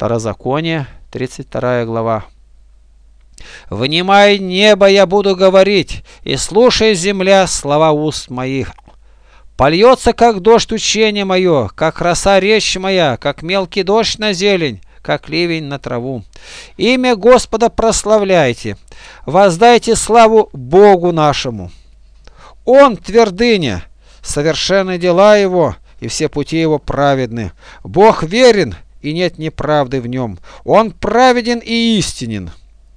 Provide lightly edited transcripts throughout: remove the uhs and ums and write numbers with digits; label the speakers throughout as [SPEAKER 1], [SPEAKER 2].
[SPEAKER 1] Второзаконие, 32 глава. «Внимай, небо, я буду говорить, и слушай, земля, слова уст моих. Польется, как дождь, учение мое, как роса речь моя, как мелкий дождь на зелень, как ливень на траву. Имя Господа прославляйте, воздайте славу Богу нашему. Он твердыня, совершенны дела его, и все пути его праведны. Бог верен, и нет неправды в нем. Он праведен и истинен.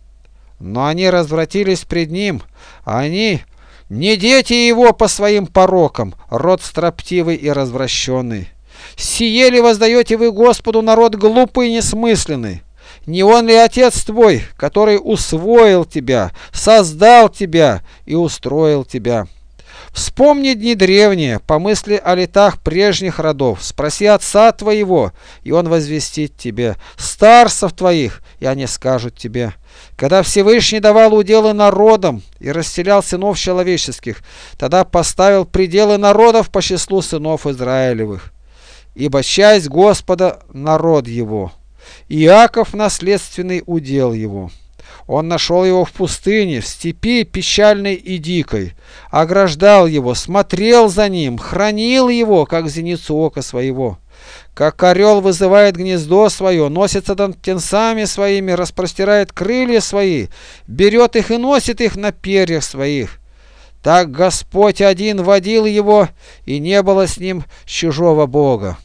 [SPEAKER 1] Но они развратились пред ним, они не дети его по своим порокам, род строптивый и развращенный. Сие ли воздаете вы Господу, народ глупый и несмысленный? Не он ли Отец твой, который усвоил тебя, создал тебя и устроил тебя? Вспомни дни древние, помысли о летах прежних родов, спроси отца твоего, и он возвестит тебе, старцев твоих, и они скажут тебе. Когда Всевышний давал уделы народам и расселял сынов человеческих, тогда поставил пределы народов по числу сынов Израилевых. Ибо часть Господа – народ его, Иаков – наследственный удел его. Он нашел его в пустыне, в степи печальной и дикой, ограждал его, смотрел за ним, хранил его, как зеницу ока своего. Как орел вызывает гнездо свое, носится над птенцами своими, распростирает крылья свои, берет их и носит их на перьях своих. Так Господь один водил его, и не было с ним чужого Бога.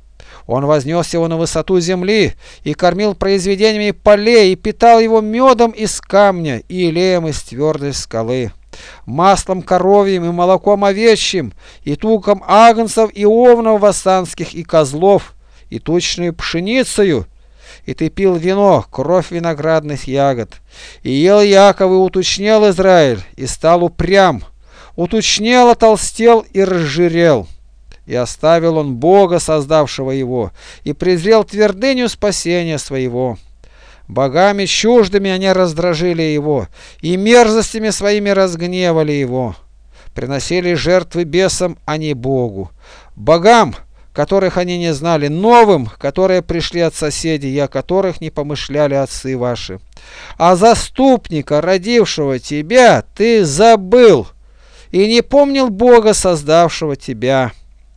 [SPEAKER 1] Он вознес его на высоту земли и кормил произведениями полей, и питал его медом из камня и елеем из твердой скалы, маслом коровьим и молоком овечьим, и туком агнцев и овнов вассанских и козлов, и тучную пшеницею. И ты пил вино, кровь виноградных ягод. И ел Яков, и утучнел Израиль, и стал упрям, утучнел, отолстел и разжирел. И оставил он Бога, создавшего его, и презрел твердыню спасения своего. Богами чуждыми они раздражили его, и мерзостями своими разгневали его. Приносили жертвы бесам, а не Богу. Богам, которых они не знали, новым, которые пришли от соседей, и о которых не помышляли отцы ваши. А заступника, родившего тебя, ты забыл, и не помнил Бога, создавшего тебя.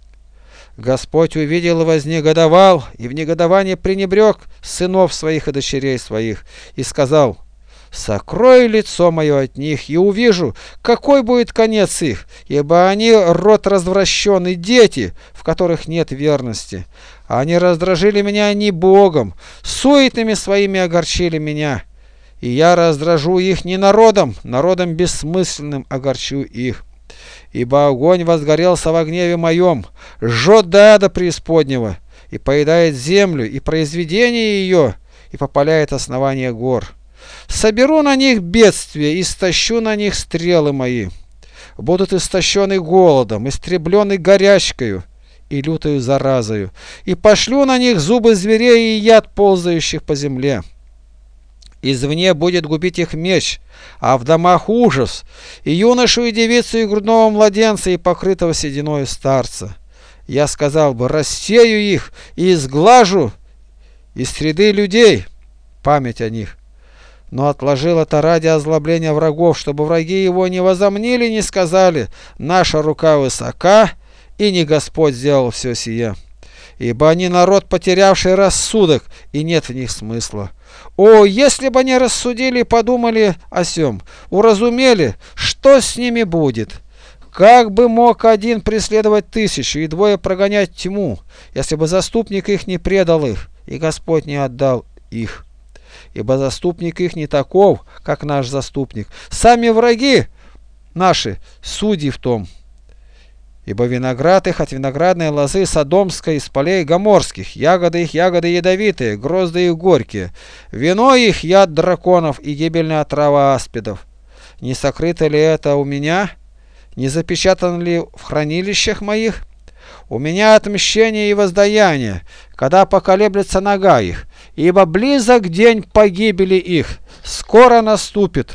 [SPEAKER 1] Господь увидел и вознегодовал, и в негодовании пренебрег сынов своих и дочерей своих, и сказал: «Сокрой лицо мое от них, и увижу, какой будет конец их, ибо они род развращенный, дети, в которых нет верности. Они раздражили меня не Богом, суетными своими огорчили меня, и я раздражу их не народом, народом бессмысленным огорчу их. Ибо огонь возгорелся во гневе моем, жжет до ада преисподнего, и поедает землю, и произведение ее, и попаляет основание гор. Соберу на них бедствие, и истощу на них стрелы мои. Будут истощены голодом, истреблены горячкою и лютою заразою, и пошлю на них зубы зверей и яд ползающих по земле. Извне будет губить их меч, а в домах ужас, и юношу, и девицу, и грудного младенца, и покрытого сединою старца. Я сказал бы: рассею их и изглажу из среды людей память о них. Но отложил это ради озлобления врагов, чтобы враги его не возомнили, не сказали: наша рука высока, и не Господь сделал все сие. Ибо они народ, потерявший рассудок, и нет в них смысла. О, если бы они рассудили и подумали о сем, уразумели, что с ними будет? Как бы мог один преследовать тысячу и двое прогонять тьму, если бы заступник их не предал их, и Господь не отдал их? Ибо заступник их не таков, как наш заступник. Сами враги наши судьи в том. Ибо виноград их от виноградной лозы содомской, из полей гоморских, ягоды их ягоды ядовитые, грозды их горькие, вино их яд драконов и гибельная отрава аспидов. Не сокрыто ли это у меня? Не запечатано ли в хранилищах моих? У меня отмщение и воздаяние, когда поколеблется нога их, ибо близок день погибели их, скоро наступит,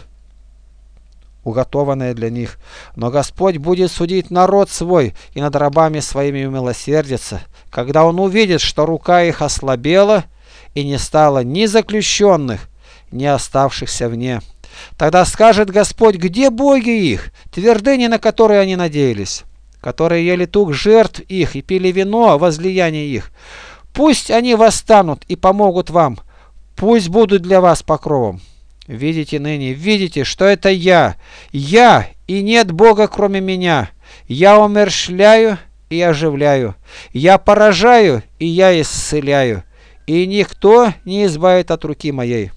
[SPEAKER 1] уготованное для них. Но Господь будет судить народ свой и над рабами своими умилосердиться, когда Он увидит, что рука их ослабела, и не стало ни заключенных, ни оставшихся вне. Тогда скажет Господь: где боги их, твердыни, на которые они надеялись, которые ели тук жертв их и пили вино возлияния их? Пусть они восстанут и помогут вам, пусть будут для вас покровом. Видите ныне, видите, что это я, и нет Бога кроме меня. Я умерщвляю и оживляю, я поражаю и я исцеляю, и никто не избавит от руки моей.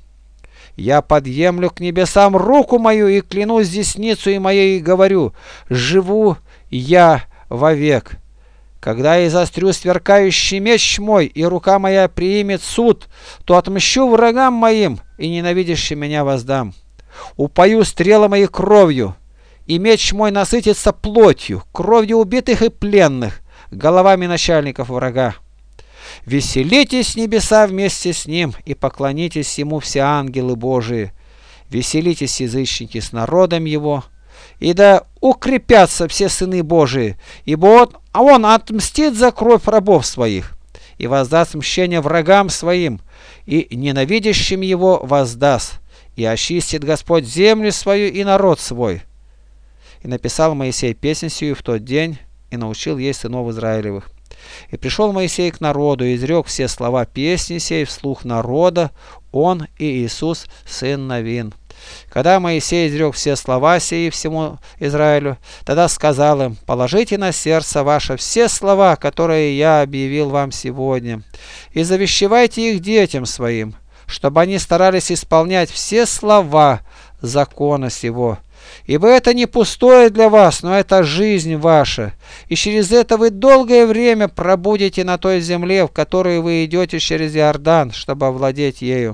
[SPEAKER 1] Я подъемлю к небесам руку мою и клянусь десницей моей и говорю: живу я вовек. Когда я заострю сверкающий меч мой, и рука моя приимет суд, то отмщу врагам моим, и ненавидящим меня воздам. Упою стрелы мои кровью, и меч мой насытится плотью, кровью убитых и пленных, головами начальников врага. Веселитесь, небеса, вместе с ним, и поклонитесь ему все ангелы Божии. Веселитесь, язычники, с народом его, и да укрепятся все сыны Божии, ибо он отмстит за кровь рабов своих, и воздаст мщение врагам своим, и ненавидящим его воздаст, и очистит Господь землю свою и народ свой. И написал Моисей песнь сию в тот день, и научил ей сынов Израилевых. И пришел Моисей к народу, и изрек все слова песни сей вслух народа, он и Иисус, сын Навин. Когда Моисей изрек все слова сии всему Израилю, тогда сказал им: положите на сердце ваше все слова, которые я объявил вам сегодня, и завещевайте их детям своим, чтобы они старались исполнять все слова закона сего. Ибо это не пустое для вас, но это жизнь ваша, и через это вы долгое время пробудете на той земле, в которой вы идете через Иордан, чтобы овладеть ею.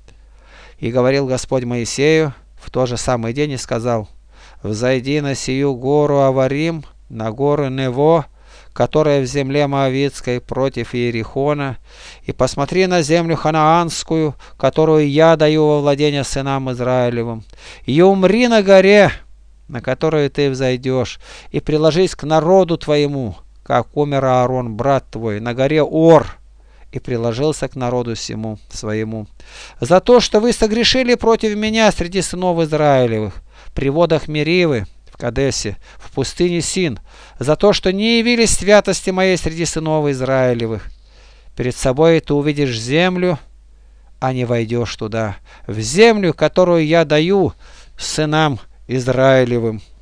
[SPEAKER 1] И говорил Господь Моисею в тот же самый день и сказал: взойди на сию гору Аварим, на гору Нево, которая в земле Моавитской против Иерихона, и посмотри на землю ханаанскую, которую я даю во владение сынам Израилевым, и умри на горе, на которую ты взойдешь, и приложись к народу твоему, как умер Аарон, брат твой, на горе Ор, и приложился к народу всему своему. За то, что вы согрешили против меня среди сынов Израилевых, при водах Меривы, в Кадесе, в пустыне Син, за то, что не явились святости моей среди сынов Израилевых. Перед собой ты увидишь землю, а не войдешь туда, в землю, которую я даю сынам Израилевым.